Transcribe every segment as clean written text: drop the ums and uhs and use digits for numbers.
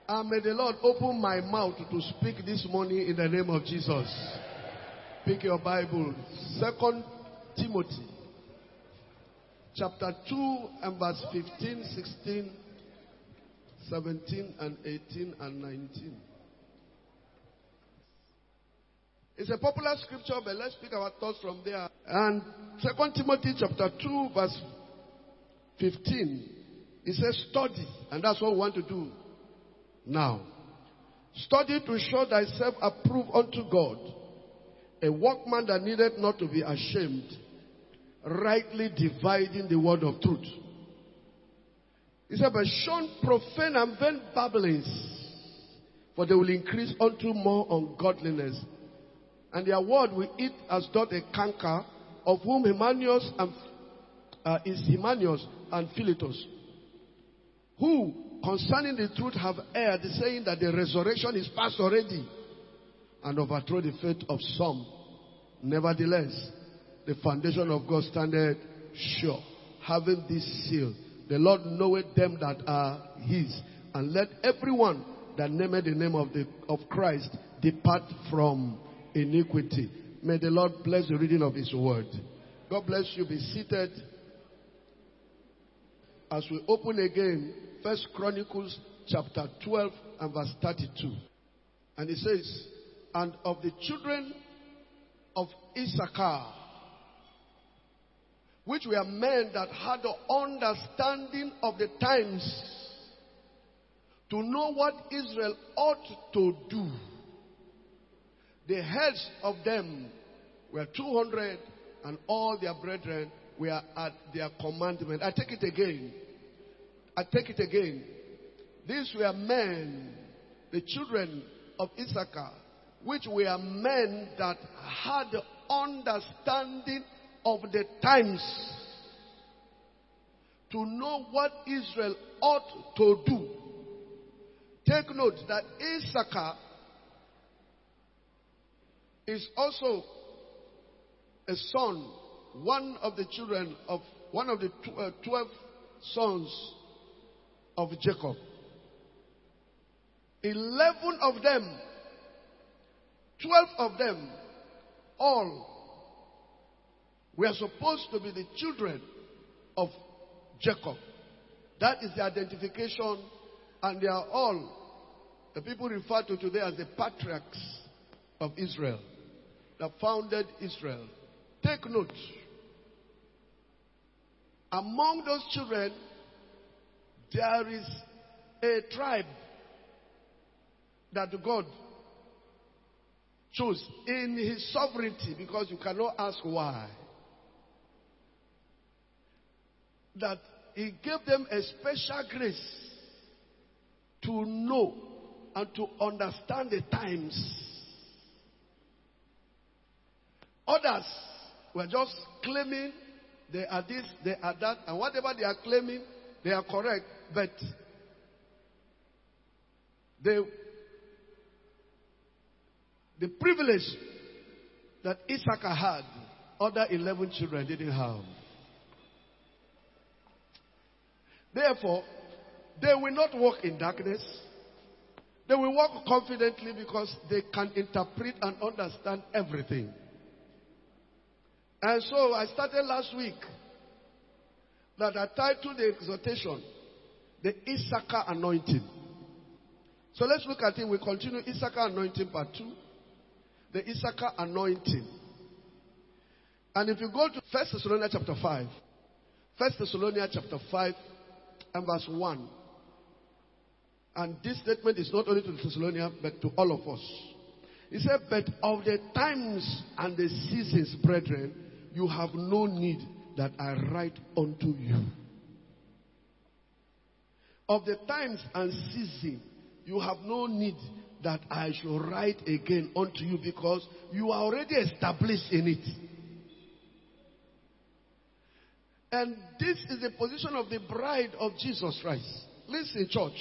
And may the Lord open my mouth to speak this morning in the name of Jesus. Pick your Bible. 2 Timothy chapter 2 and verse 15, 16, 17 and 18 and 19. It's a popular scripture, but let's pick our thoughts from there. And 2 Timothy chapter 2 verse 15, it says study. And that's what we want to do now. Study to show thyself approved unto God, a workman that needed not to be ashamed, rightly dividing the word of truth. He said, but shun profane and vain babblings, for they will increase unto more ungodliness. And their word will eat as doth a canker, of whom Hymenaeus and Philetus, who concerning the truth have erred, saying that the resurrection is past already, and overthrow the faith of some. Nevertheless, the foundation of God standeth sure, having this seal: the Lord knoweth them that are his. And let everyone that nameth the name of Christ depart from iniquity. May the Lord bless the reading of his word. God bless you. Be seated as we open again 1 Chronicles chapter 12 and verse 32. And it says, and of the children of Issachar, which were men that had the understanding of the times, to know what Israel ought to do. The heads of them were 200, and all their brethren were at their commandment. I take it again. These were men, the children of Issachar, which were men that had the understanding of the times, to know what Israel ought to do. Take note that Issachar is also a son, one of the children of one of the 12 sons of Jacob. 11 of them, 12 of them, all were supposed to be the children of Jacob. That is the identification, and they are all the people referred to today as the patriarchs of Israel that founded Israel. Take note. Among those children, there is a tribe that God chose in his sovereignty, because you cannot ask why. That he gave them a special grace to know and to understand the times. Others were just claiming they are this, they are that, and whatever they are claiming, they are correct. But the privilege that Issachar had, other 11 children didn't have. Therefore, they will not walk in darkness. They will walk confidently because they can interpret and understand everything. And so I started last week that I titled the exhortation, the Issachar anointing. So let's look at it. We continue Issachar anointing part 2. The Issachar anointing. And if you go to 1 Thessalonians chapter 5. 1 Thessalonians chapter 5 and verse 1. And this statement is not only to the Thessalonians, but to all of us. He said, but of the times and the seasons, brethren, you have no need that I write unto you. Of the times and season, you have no need that I shall write again unto you, because you are already established in it. And this is the position of the bride of Jesus Christ. Listen, church.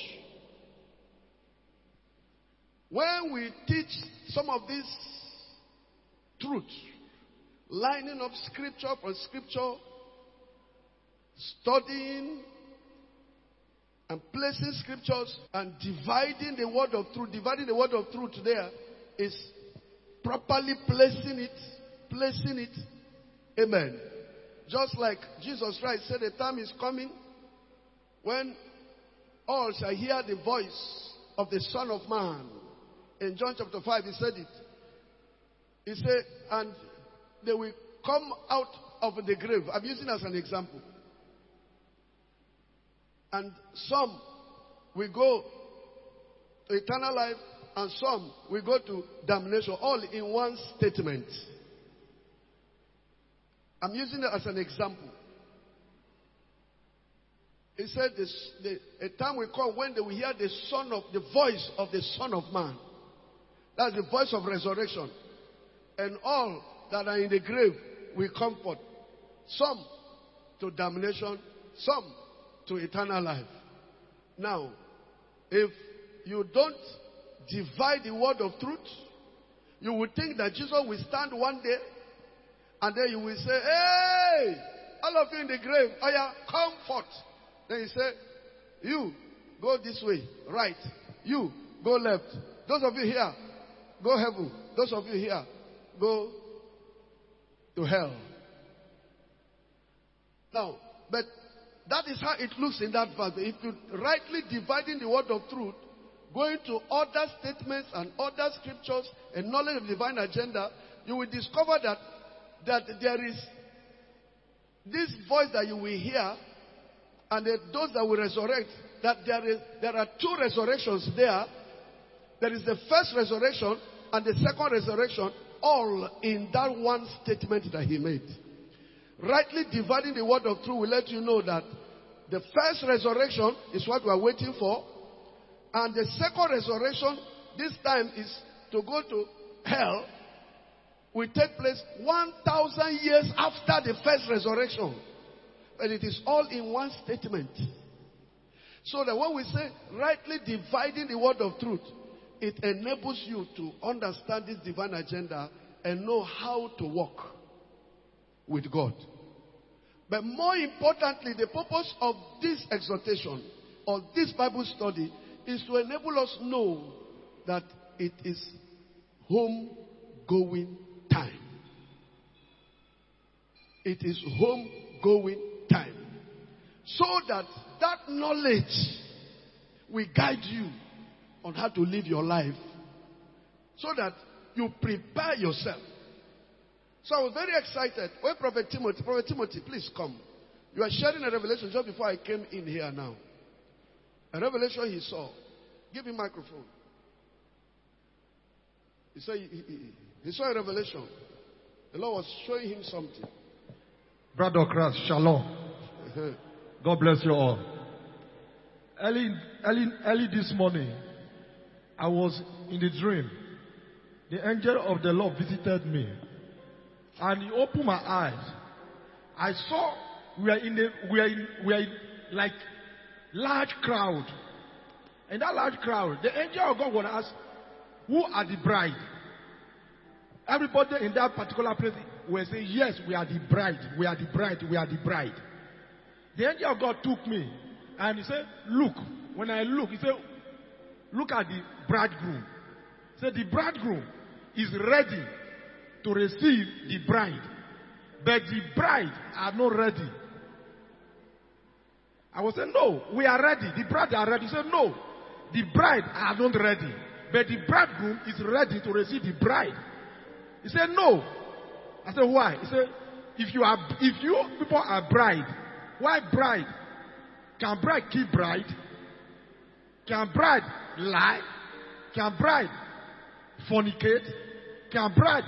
When we teach some of these truths, lining up scripture for scripture, studying And placing scriptures and dividing the word of truth. Dividing the word of truth there is properly placing it. Amen. Just like Jesus Christ said, the time is coming when all shall hear the voice of the Son of Man. In John chapter 5, he said it. He said, and they will come out of the grave. I'm using it as an example. And some will go to eternal life, and some will go to damnation, all in one statement. I'm using it as an example. He said a time will come when they will hear the voice of the Son of Man. That's the voice of resurrection. And all that are in the grave will comfort. Some to damnation, some to eternal life. Now, if you don't divide the word of truth, you would think that Jesus will stand one day and then you will say, hey, all of you in the grave, oh yeah, comfort. Then he say, you go this way, right. You go left. Those of you here, go heaven. Those of you here, go to hell. Now, but that is how it looks in that verse. If you rightly dividing the word of truth, going to other statements and other scriptures and knowledge of divine agenda, you will discover that there is this voice that you will hear, and those that will resurrect, that there are two resurrections there. There is the first resurrection and the second resurrection, all in that one statement that he made. Rightly dividing the word of truth will let you know that the first resurrection is what we are waiting for, and the second resurrection, this time, is to go to hell, will take place 1,000 years after the first resurrection. But it is all in one statement. So that when we say rightly dividing the word of truth, it enables you to understand this divine agenda and know how to walk with God. But more importantly, the purpose of this exhortation or this Bible study is to enable us know that it is home-going time. It is home-going time. So that knowledge will guide you on how to live your life. So that you prepare yourself. So I was very excited. When Prophet Timothy, please come. You are sharing a revelation just before I came in here now. A revelation he saw. Give him microphone. He said he saw a revelation. The Lord was showing him something. Brother Christ, shalom. God bless you all. Early this morning, I was in the dream. The angel of the Lord visited me, and he opened my eyes. I saw we are in like large crowd. In that large crowd, the angel of God would ask, who are the bride? Everybody in that particular place will say, yes, we are the bride, we are the bride, we are the bride. The angel of God took me and he said, look. When I look, he said, look at the bridegroom. He said, the bridegroom is ready to receive the bride, but the bride are not ready. I was saying, no, we are ready. The bride are ready. He said, no, the bride are not ready, but the bridegroom is ready to receive the bride. He said, no. I said, why? He said, if you people are bride, why bride? Can bride keep bride? Can bride lie? Can bride fornicate? Can bride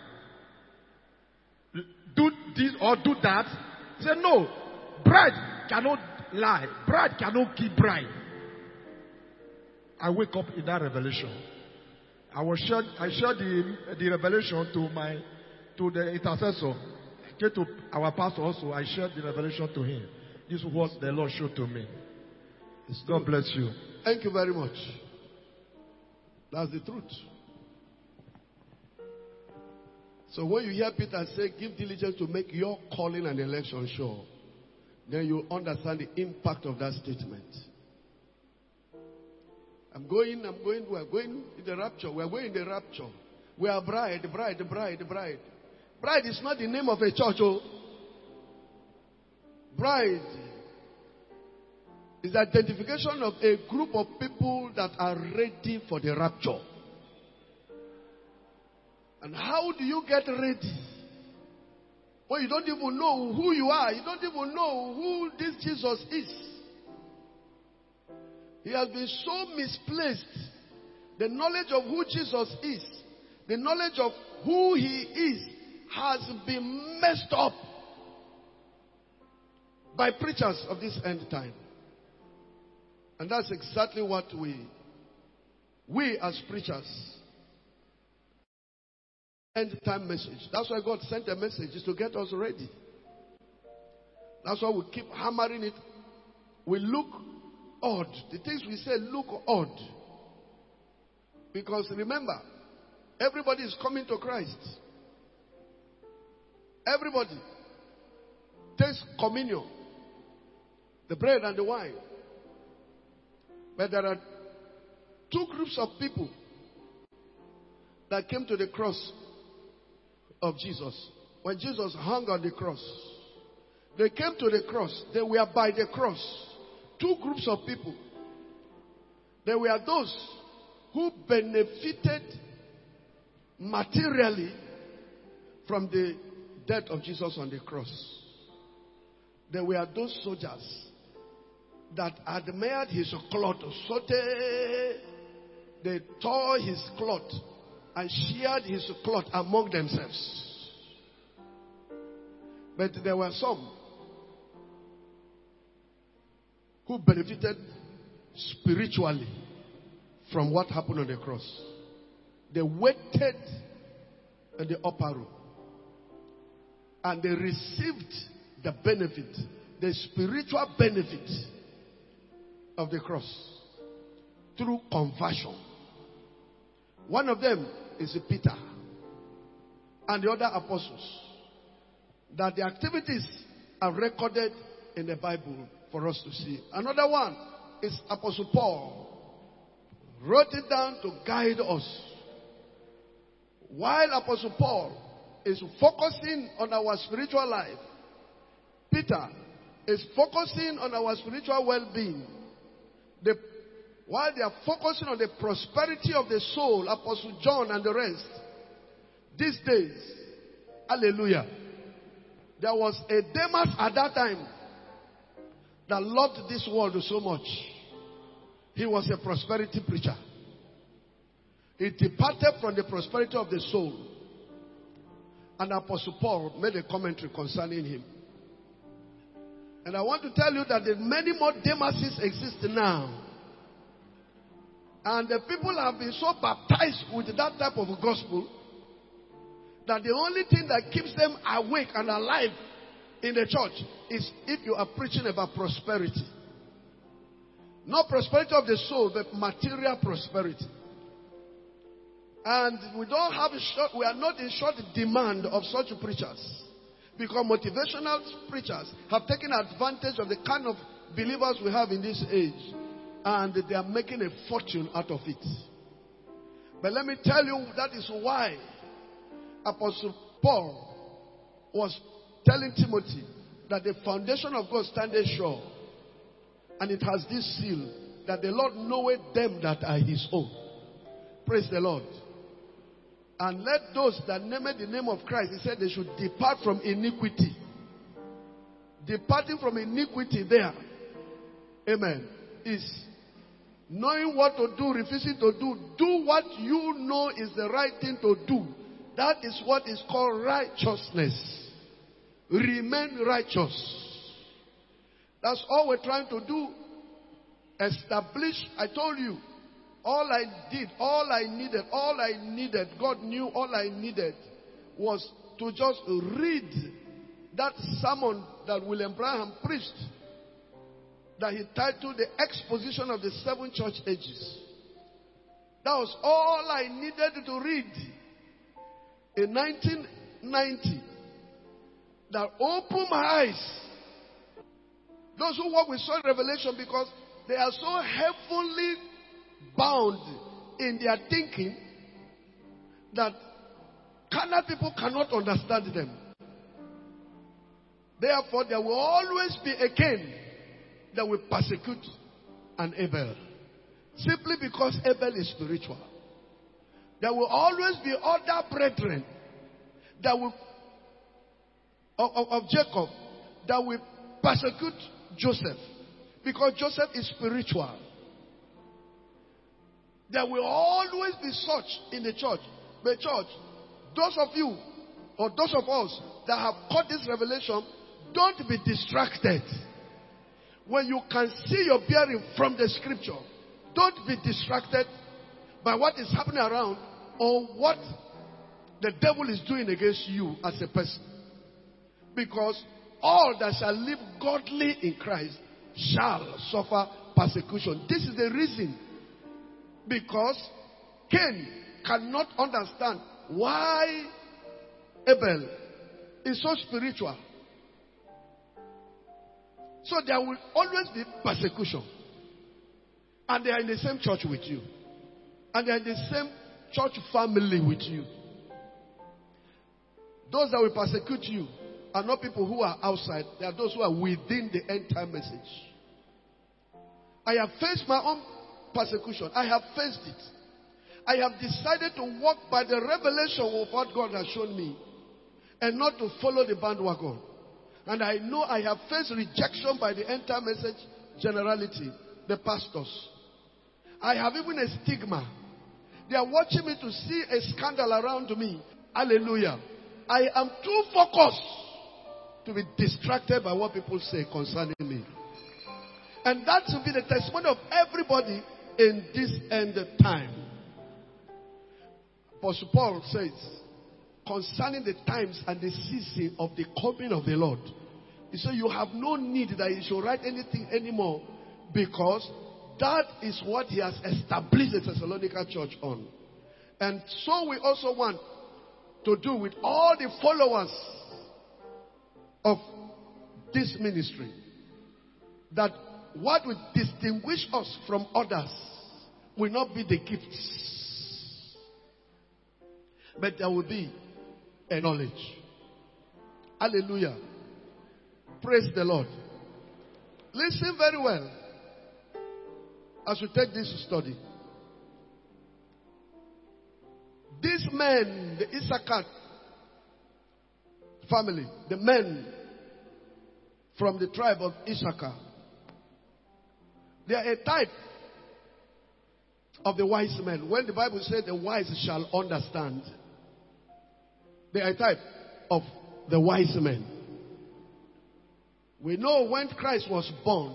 do this or do that? He said, no. Bride cannot lie. Bride cannot keep bride. I wake up in that revelation. I shared the revelation to the intercessor. I came to our pastor also. I shared the revelation to him. This is what the Lord showed to me. God bless you. Thank you very much. That's the truth. So when you hear Peter say, give diligence to make your calling and election sure, then you understand the impact of that statement. we are going in the rapture. We are going in the rapture. We are bride. Bride is not the name of a church. Oh. Bride is the identification of a group of people that are ready for the rapture. And how do you get ready? Well, you don't even know who you are. You don't even know who this Jesus is. He has been so misplaced. The knowledge of who Jesus is, the knowledge of who he is, has been messed up by preachers of this end time. And that's exactly what we as preachers, end time message. That's why God sent a message, is to get us ready. That's why we keep hammering it. We look odd. The things we say look odd. Because remember, everybody is coming to Christ. Everybody takes communion, the bread and the wine. But there are two groups of people that came to the cross of Jesus. When Jesus hung on the cross, they came to the cross. They were by the cross. Two groups of people. There were those who benefited materially from the death of Jesus on the cross. There were those soldiers that admired his cloth. So they tore his cloth and shared his cloth among themselves. But there were some who benefited spiritually from what happened on the cross. They waited in the upper room and they received the benefit, the spiritual benefit of the cross through conversion. One of them is Peter and the other apostles, that the activities are recorded in the Bible for us to see. Another one is Apostle Paul. Wrote it down to guide us. While Apostle Paul is focusing on our spiritual life, Peter is focusing on our spiritual well-being. While they are focusing on the prosperity of the soul, Apostle John and the rest, these days, hallelujah, there was a Demas at that time that loved this world so much. He was a prosperity preacher. He departed from the prosperity of the soul. And Apostle Paul made a commentary concerning him. And I want to tell you that many more Demases exist now. And the people have been so baptized with that type of gospel that the only thing that keeps them awake and alive in the church is if you are preaching about prosperity. Not prosperity of the soul, but material prosperity. And we are not in short demand of such preachers. Because motivational preachers have taken advantage of the kind of believers we have in this age. And they are making a fortune out of it. But let me tell you, that is why Apostle Paul was telling Timothy that the foundation of God standeth sure. And it has this seal, that the Lord knoweth them that are his own. Praise the Lord. And let those that name the name of Christ, he said they should depart from iniquity. Departing from iniquity there, amen, is knowing what to do, refusing to do. Do what you know is the right thing to do. That is what is called righteousness. Remain righteous. That's all we're trying to do. Establish, I told you, all I needed, God knew all I needed was to just read that sermon that William Branham preached, that he titled The Exposition of the Seven Church Ages. That was all I needed to read in 1990. That opened my eyes. Those who work with soul revelation, because they are so heavily bound in their thinking that carnal people cannot understand them. Therefore, there will always be a Cain that will persecute an Abel. Simply because Abel is spiritual. There will always be other brethren that will of Jacob that will persecute Joseph. Because Joseph is spiritual. There will always be such in the church. But church, those of you or those of us that have caught this revelation, don't be distracted. When you can see your bearing from the scripture, don't be distracted by what is happening around or what the devil is doing against you as a person. Because all that shall live godly in Christ shall suffer persecution. This is the reason. Because Cain cannot understand why Abel is so spiritual. So there will always be persecution. And they are in the same church with you. And they are in the same church family with you. Those that will persecute you are not people who are outside. They are those who are within the end time message. I have faced my own persecution. I have faced it. I have decided to walk by the revelation of what God has shown me and not to follow the bandwagon. And I know I have faced rejection by the end time message generality, the pastors. I have even a stigma. They are watching me to see a scandal around me. Hallelujah. I am too focused to be distracted by what people say concerning me. And that should be the testimony of everybody in this end time. Apostle Paul says, concerning the times and the season of the coming of the Lord, he said, you have no need that you should write anything anymore, because that is what he has established the Thessalonica church on. And so we also want to do with all the followers of this ministry, that what will distinguish us from others will not be the gifts, but there will be a knowledge. Hallelujah. Praise the Lord. Listen very well as we take this study. These men, the Issachar family, the men from the tribe of Issachar, they are a type of the wise men. When the Bible says the wise shall understand, they are a type of the wise men. We know when Christ was born,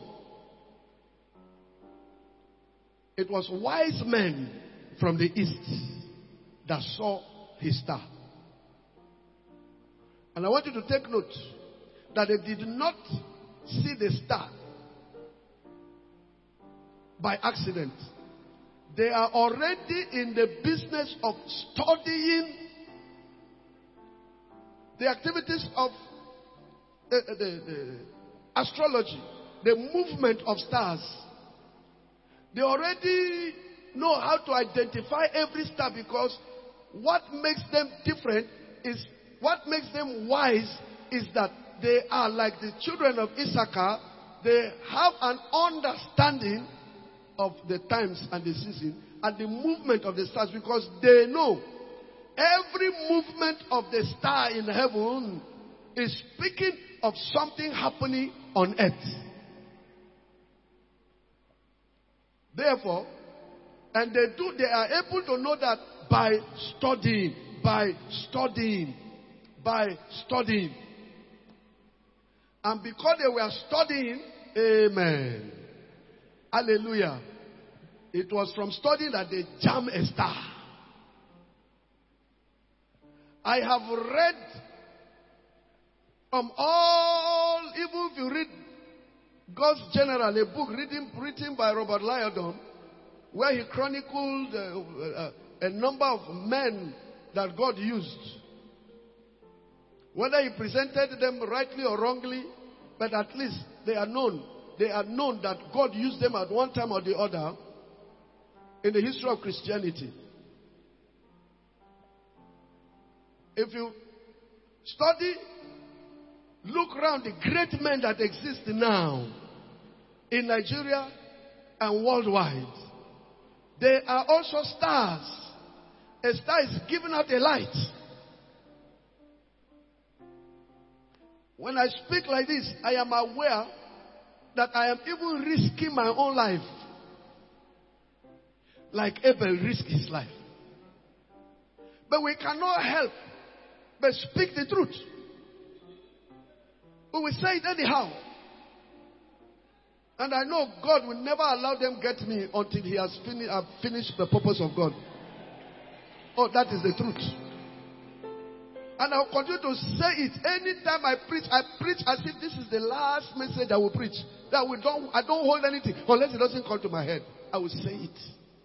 it was wise men from the east that saw his star. And I want you to take note that they did not see the star by accident. They are already in the business of studying the activities of the astrology, the movement of stars. They already know how to identify every star, because what makes them different is, what makes them wise is that they are like the children of Issachar. They have an understanding of the times and the season and the movement of the stars, because they know every movement of the star in heaven is speaking of something happening on earth. Therefore, and they are able to know that by studying. And because they were studying, amen, hallelujah, it was from studying that they jammed a star. I have read from all, even if you read God's General, a book written by Robert Liardon, where he chronicled a number of men that God used. Whether he presented them rightly or wrongly, but at least they are known. They are known that God used them at one time or the other. in the history of Christianity. If you study, look around the great men that exist now in Nigeria and worldwide, they are also stars. A star is giving out a light. When I speak like this, I am aware that I am even risking my own life, like Abel risked his life. But we cannot help but speak the truth. We will say it anyhow. And I know God will never allow them get me until He has finished the purpose of God. Oh, that is the truth. And I'll continue to say it. Anytime I preach as if this is the last message I will preach. That I don't hold anything unless it doesn't come to my head. I will say it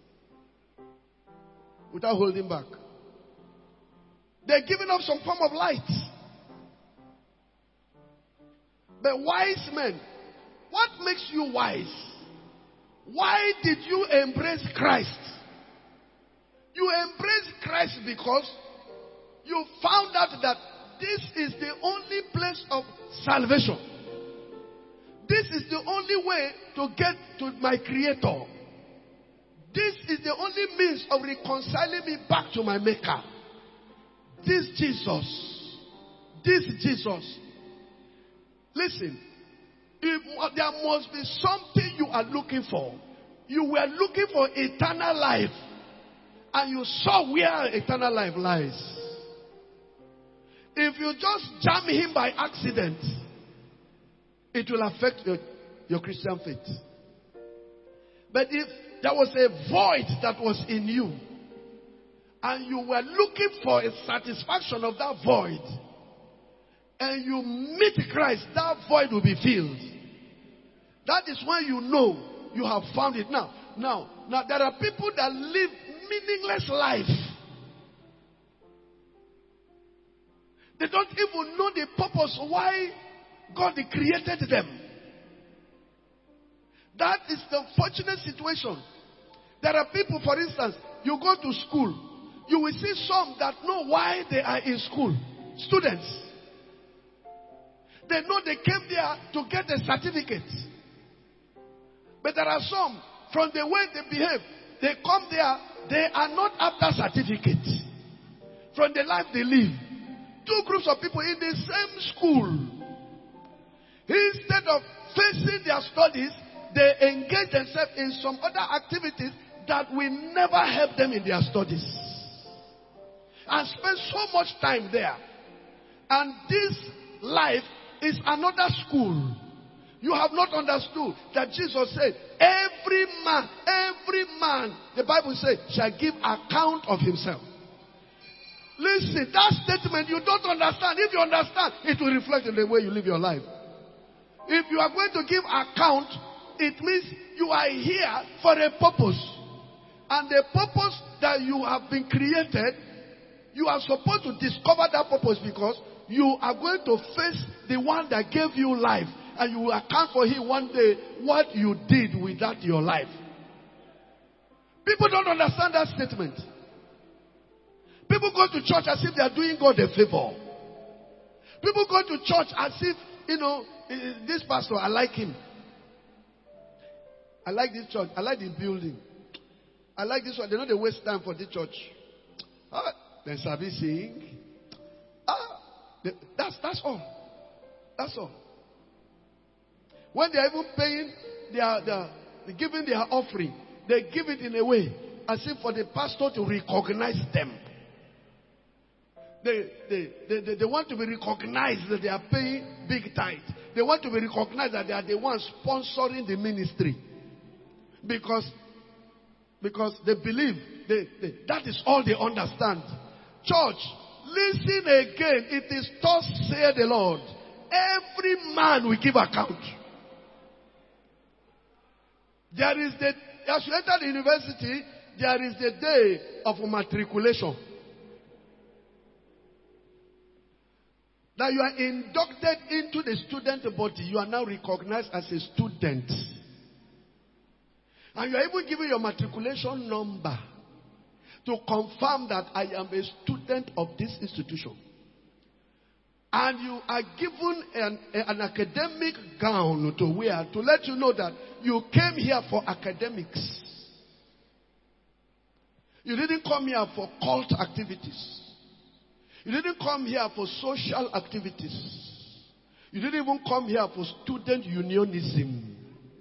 without holding back. They're giving up some form of light. But wise men, what makes you wise? Why did you embrace Christ? You embraced Christ because you found out that this is the only place of salvation. This is the only way to get to my Creator. This is the only means of reconciling me back to my Maker. This Jesus. Listen, there must be something you are looking for. You were looking for eternal life, and you saw where eternal life lies. If you just jam Him by accident, it will affect your Christian faith. But if there was a void that was in you, and you were looking for a satisfaction of that void, and you meet Christ, that void will be filled. That is when you know you have found it. Now, there are people that live meaningless life. They don't even know the purpose why God created them. That is the unfortunate situation. There are people, for instance, you go to school, you will see some that know why they are in school. Students. They know they came there to get a certificate. But there are some, from the way they behave, they come there, they are not after certificate. From the life they live. Two groups of people in the same school. Instead of facing their studies, they engage themselves in some other activities that will never help them in their studies. And spend so much time there. And this life is another school. You have not understood that Jesus said, every man, the Bible says, shall give account of himself. Listen, that statement you don't understand. If you understand, it will reflect in the way you live your life. If you are going to give account, it means you are here for a purpose. And the purpose that you have been created, you are supposed to discover that purpose, because you are going to face the one that gave you life. And you will account for him one day what you did with that your life. People don't understand that statement. People go to church as if they are doing God a favor. People go to church as if, this pastor, I like him. I like this church. I like the building. I like this one. They know they waste time for this church. Then Sabi sing. That's all. That's all. When they are even paying they're giving their offering, they give it in a way as if for the pastor to recognize them. They want to be recognized that they are paying big tithe. They want to be recognized that they are the ones sponsoring the ministry. Because they believe that is all they understand. Church, listen again. It is thus saith the Lord. Every man will give account. As you enter the university, there is the day of matriculation. Now you are inducted into the student body. You are now recognized as a student. And you are even given your matriculation number to confirm that I am a student of this institution. And you are given an academic gown to wear to let you know that you came here for academics. You didn't come here for cult activities. You didn't come here for social activities. You didn't even come here for student unionism.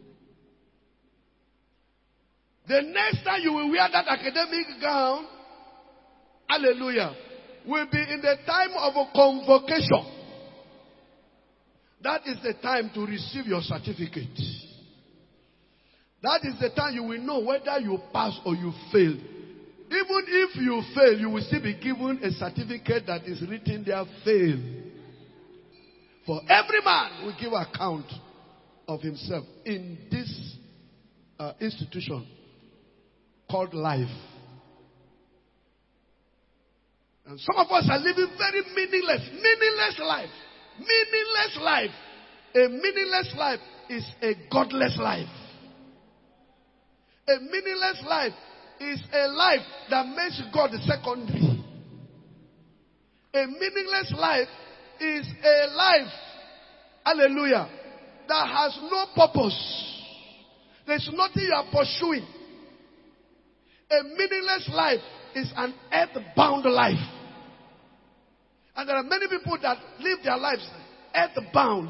The next time you will wear that academic gown, hallelujah, will be in the time of a convocation. That is the time to receive your certificate. That is the time you will know whether you pass or you fail. Even if you fail, you will still be given a certificate that is written there, fail. For every man will give account of himself in this institution called life. And some of us are living very meaningless life. Meaningless life. A meaningless life is a godless life. A meaningless life is a life that makes God secondary. A meaningless life is a life, hallelujah, that has no purpose. There's nothing you are pursuing. A meaningless life is an earth-bound life. And there are many people that live their lives earth-bound.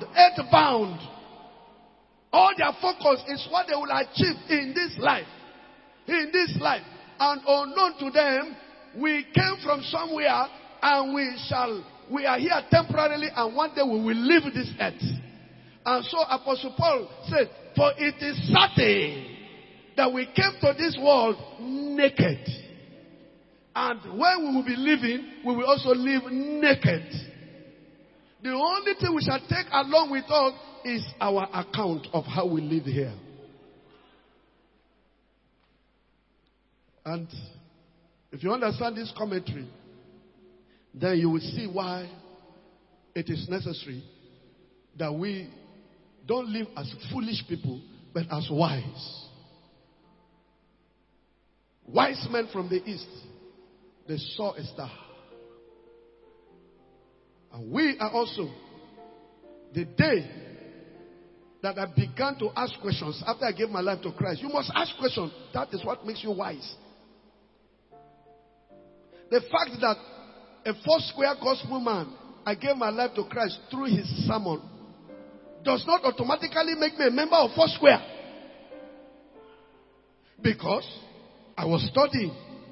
All their focus is what they will achieve in this life. In this life. And unknown to them, we came from somewhere and we are here temporarily, and one day we will leave this earth. And so Apostle Paul said, for it is certain that we came to this world naked. And when we will be living, we will also live naked. The only thing we shall take along with us is our account of how we live here. And if you understand this commentary, then you will see why it is necessary that we don't live as foolish people, but as wise. Wise men from the east, they saw a star. And we are also, the day that I began to ask questions after I gave my life to Christ. You must ask questions. That is what makes you wise. The fact that a Foursquare gospel man, I gave my life to Christ through his sermon, does not automatically make me a member of Foursquare. Because I was studying.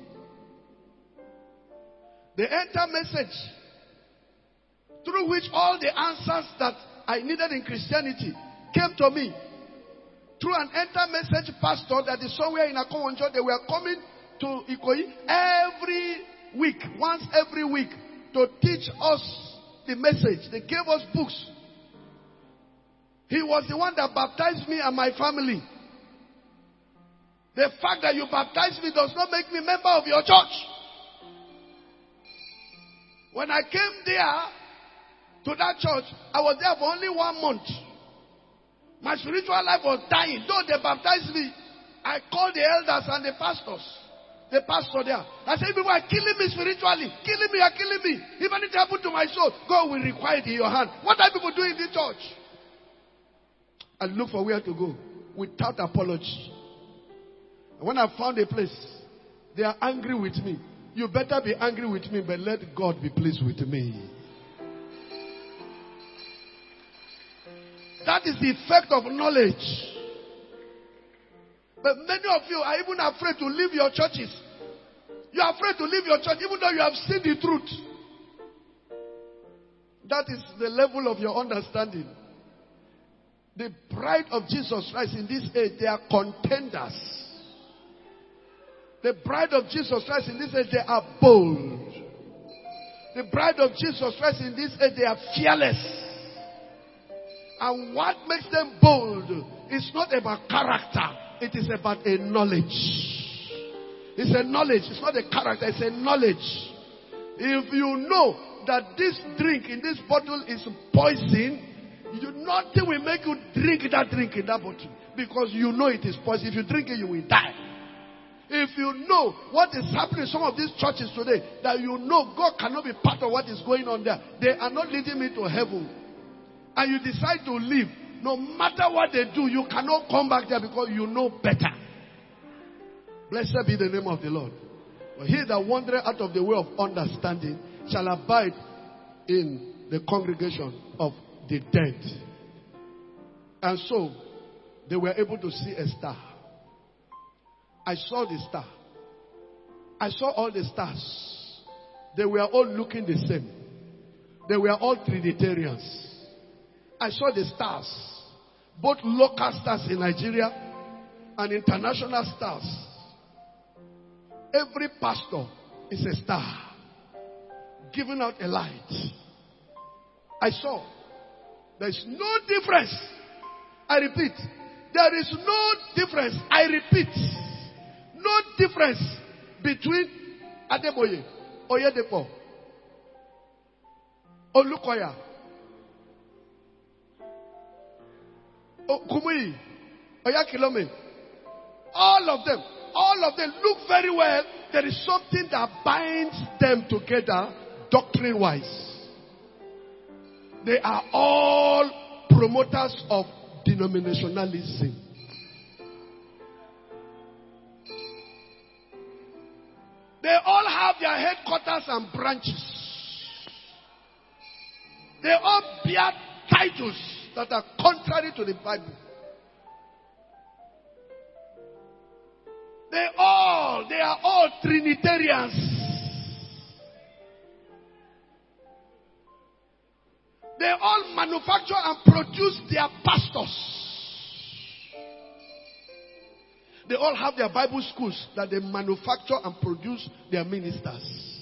The enter message, through which all the answers that I needed in Christianity came to me. Through an enter message pastor that is somewhere in Akonjo, they were coming to Ikoyi every week, once every week, to teach us the message. They gave us books. He was the one that baptized me and my family. The fact that you baptized me does not make me a member of your church. When I came there to that church, I was there for only 1 month. My spiritual life was dying. Though they baptized me, I called the elders and the pastors. The pastor there. I said, people are killing me spiritually. Killing me, are killing me. If anything happened to my soul, God will require it in your hand. What are people doing in the church? I look for where to go without apology. And when I found a place, they are angry with me. You better be angry with me, but let God be pleased with me. That is the effect of knowledge. But many of you are even afraid to leave your churches. You are afraid to leave your church even though you have seen the truth. That is the level of your understanding. The bride of Jesus Christ in this age, they are contenders. The bride of Jesus Christ in this age, they are bold. The bride of Jesus Christ in this age, they are fearless. And what makes them bold is not about character. It is about a knowledge. It's a knowledge. It's not a character. It's a knowledge. If you know that this drink in this bottle is poison, nothing will make you drink that drink in that bottle. because you know it is poison. If you drink it, you will die. If you know what is happening in some of these churches today, that you know God cannot be part of what is going on there, they are not leading me to heaven, and you decide to leave, no matter what they do, you cannot come back there because you know better. Blessed be the name of the Lord. But he that wandereth out of the way of understanding shall abide in the congregation of the dead. And so, they were able to see a star. I saw the star. I saw all the stars. They were all looking the same. They were all Trinitarians. I saw the stars. Both local stars in Nigeria and international stars. Every pastor is a star, giving out a light. I saw. There is no difference. I repeat. There is no difference. I repeat. No difference between Adeboye, Oyedepo, Olukoya, Kumuyi, Oyakilome. All of them look very well. There is something that binds them together doctrine-wise. They are all promoters of denominationalism. They all have their headquarters and branches. They all bear titles that are contrary to the Bible. They are all Trinitarians. They all manufacture and produce their pastors. They all have their Bible schools that they manufacture and produce their ministers.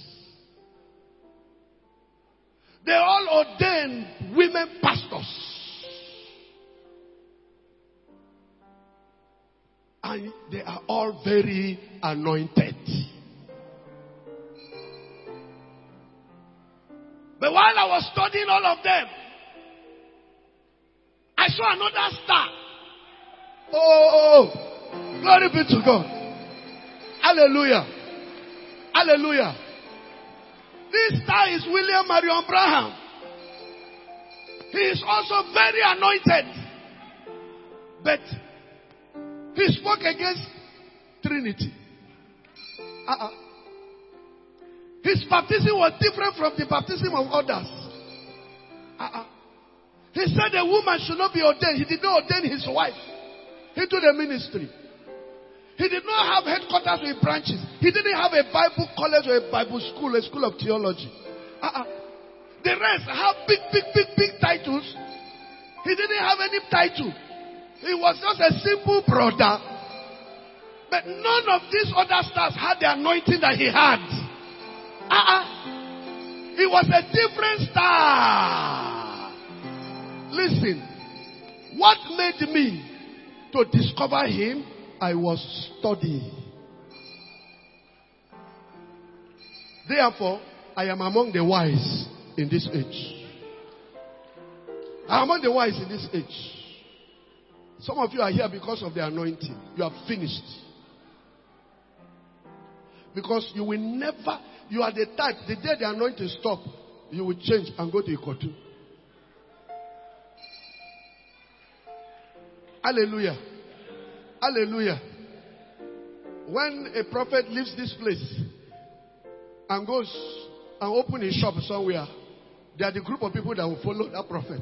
They all ordain women pastors. And they are all very anointed. But while I was studying all of them, I saw another star. Oh. Glory be to God. Hallelujah. Hallelujah. This star is William Marion Branham. He is also very anointed. But he spoke against Trinity. His baptism was different from the baptism of others. He said a woman should not be ordained. He did not ordain his wife into the ministry. He did not have headquarters with branches. He didn't have a Bible college or a Bible school, a school of theology. The rest have big titles. He didn't have any title. He was just a simple brother. But none of these other stars had the anointing that he had. He was a different star. Listen, what made me to discover him? I was studying. Therefore, I am among the wise in this age. I am among the wise in this age. Some of you are here because of the anointing. You have finished. Because you will never, you are the type, the day the anointing stop, you will change and go to Ikotu. Hallelujah. Hallelujah. When a prophet leaves this place and goes and opens a shop somewhere, there are the group of people that will follow that prophet.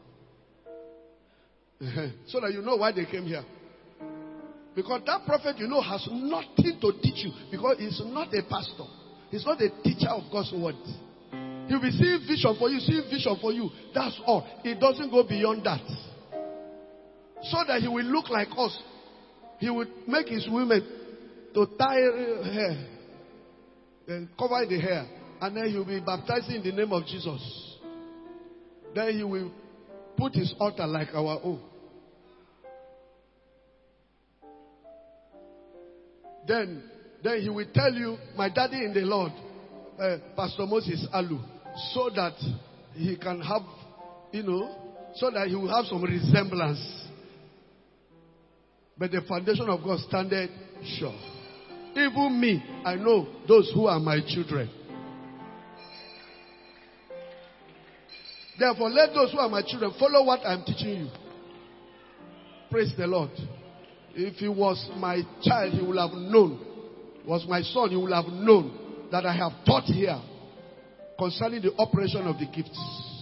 So that you know why they came here. Because that prophet, you know, has nothing to teach you. Because he's not a pastor. He's not a teacher of God's word. He'll be seeing vision for you. That's all. It doesn't go beyond that. So that he will look like us. He will make his women to tie hair. Then cover the hair. And then he will be baptizing in the name of Jesus. Then he will put his altar like our own. Then he will tell you, my daddy in the Lord, Pastor Moses Alu, so that he can have, so that he will have some resemblance. But the foundation of God standeth sure. Even me, I know those who are my children. Therefore, let those who are my children follow what I'm teaching you. Praise the Lord. If he was my child, he would have known. Was my son, he would have known that I have taught here concerning the operation of the gifts.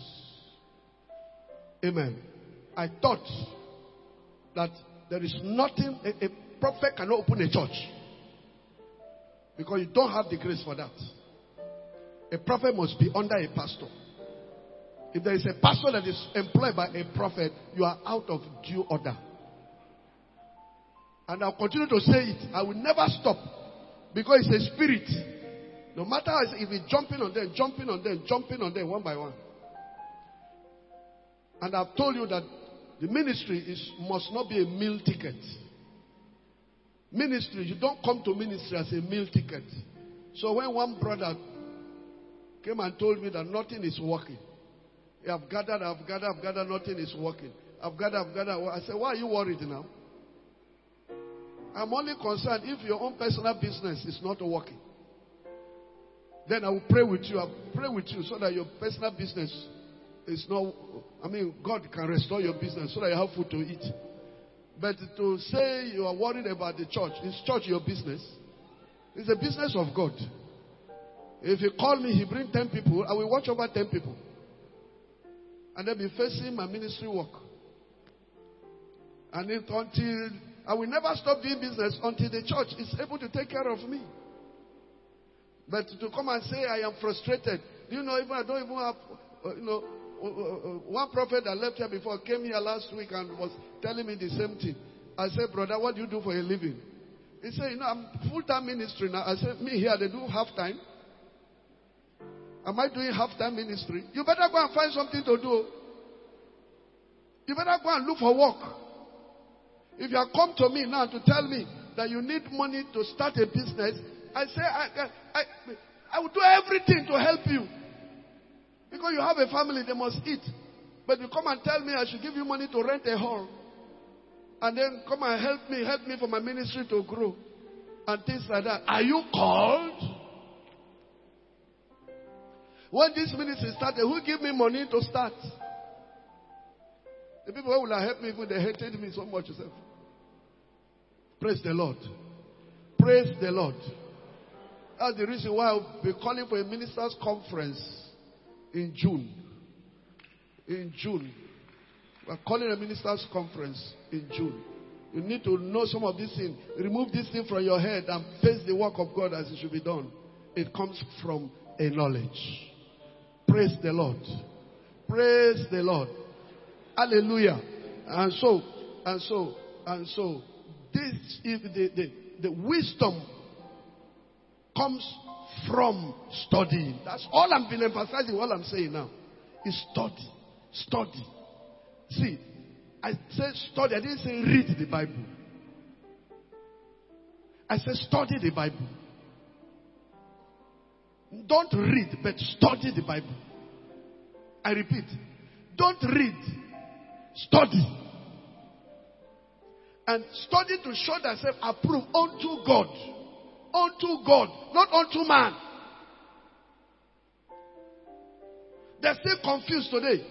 Amen. I thought that there is nothing, a prophet cannot open a church. Because you don't have the grace for that. A prophet must be under a pastor. If there is a pastor that is employed by a prophet, you are out of due order. And I'll continue to say it. I will never stop. Because it's a spirit. No matter if it's jumping on them one by one. And I've told you that the ministry must not be a meal ticket. Ministry, you don't come to ministry as a meal ticket. So when one brother came and told me that nothing is working. I've gathered, nothing is working. I've gathered. I said, why are you worried now? I'm only concerned if your own personal business is not working. Then I will pray with you. I'll pray with you so that your personal business is not, God can restore your business so that you have food to eat. But to say you are worried about the church, is church your business? It's the business of God. If he call me, he bring 10 people, I will watch over 10 people. And then be facing my ministry work. And until I will never stop doing business until the church is able to take care of me. But to come and say I am frustrated. Do you know, even I don't even have, one prophet that left here before came here last week and was telling me the same thing. I said, brother, what do you do for a living? He said, I'm full-time ministry now. I said, me here, they do half-time. Am I doing half-time ministry? You better go and find something to do. You better go and look for work. If you have come to me now to tell me that you need money to start a business, I say, I will do everything to help you. Because you have a family, they must eat. But you come and tell me I should give you money to rent a hall. And then come and help me for my ministry to grow. And things like that. Are you called? When this ministry started, who gave me money to start? The people who would have helped me, they hated me so much. Praise the Lord. Praise the Lord. That's the reason why I'll be calling for a ministers' conference in June. In June. We're calling a ministers' conference in June. You need to know some of these things. Remove this thing from your head and face the work of God as it should be done. It comes from a knowledge. Praise the Lord. Praise the Lord. Hallelujah. And so, this is the wisdom comes from studying. That's all I'm been emphasizing. All I'm saying now is study. Study. See, I said study. I didn't say read the Bible. I said study the Bible. Don't read, but study the Bible. I repeat. Don't read. Study. And study to show thyself approved unto God. Unto God, not unto man. They're still confused today.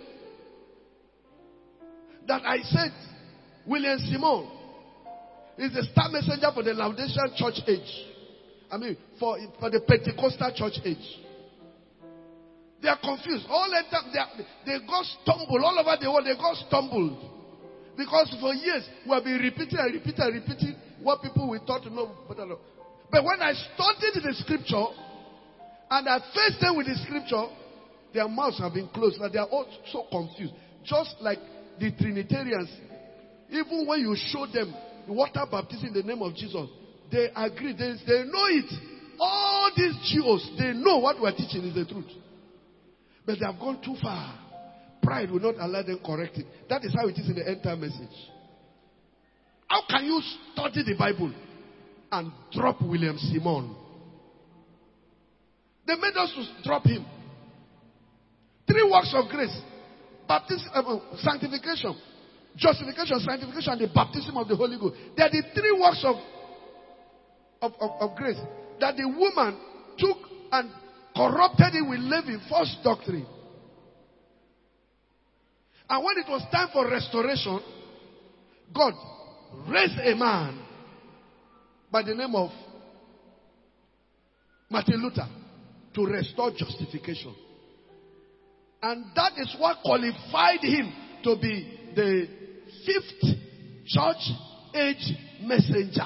That I said William Simon is the star messenger for the Laodicean church age. For the Pentecostal church age. They are confused. All the time they got stumbled all over the world. They got stumbled. Because for years we have been repeating what people we thought to know. But when I studied the scripture and I faced them with the scripture, their mouths have been closed. They are all so confused. Just like the Trinitarians, even when you show them the water baptism in the name of Jesus, they agree. They know it. All these Jews, they know what we are teaching is the truth. But they have gone too far. Pride will not allow them correct it. That is how it is in the end time message. How can you study the Bible and drop William Simon? They made us to drop him. 3 works of grace. Baptism, sanctification, justification, sanctification, and the baptism of the Holy Ghost. They are the three works of grace that the woman took and corrupted it with Levi, false doctrine. And when it was time for restoration, God raised a man by the name of Martin Luther to restore justification. And that is what qualified him to be the fifth church age messenger.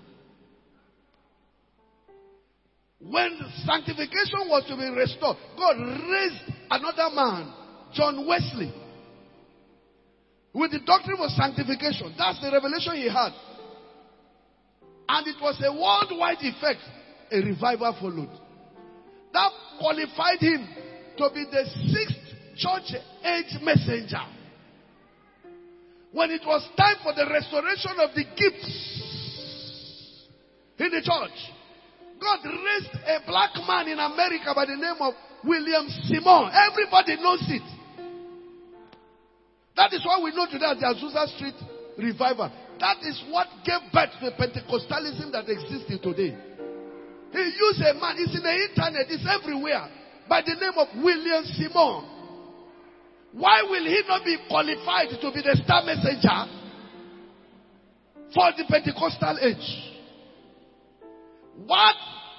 When sanctification was to be restored, God raised another man, John Wesley, with the doctrine of sanctification. That's the revelation he had. And it was a worldwide effect. A revival followed. That qualified him to be the sixth church age messenger. When it was time for the restoration of the gifts in the church, God raised a black man in America by the name of William Simon. Everybody knows it. That is why we know today the Azusa Street revival. That is what gave birth to the Pentecostalism that exists today. He used a man, it's in the internet, it's everywhere, by the name of William Simon. Why will he not be qualified to be the star messenger for the Pentecostal age? What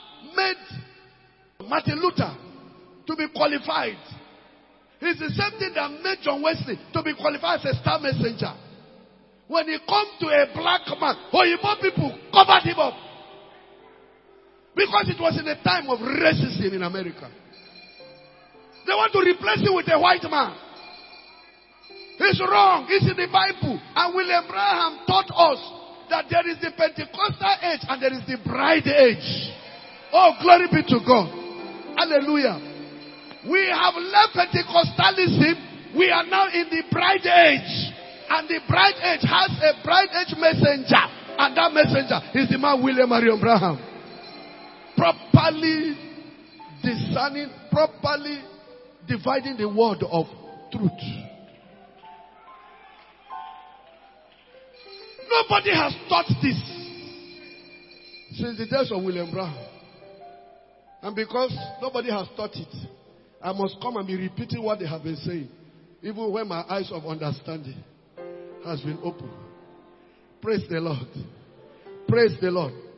made Martin Luther to be qualified? It's the same thing that made John Wesley to be qualified as a star messenger. When he come to a black man, Oyibo people covered him up. Because it was in a time of racism in America. They want to replace him with a white man. It's wrong. It's in the Bible. And William Branham taught us that there is the Pentecostal age and there is the bride age. Oh, glory be to God. Hallelujah. We have left Pentecostalism. We are now in the bride age. And the bride age has a bride age messenger. And that messenger is the man William Marion Branham. Properly discerning, properly dividing the word of truth. Nobody has taught this since the days of William Branham. And because nobody has taught it, I must come and be repeating what they have been saying, even when my eyes of understanding has been opened. Praise the Lord. Praise the Lord.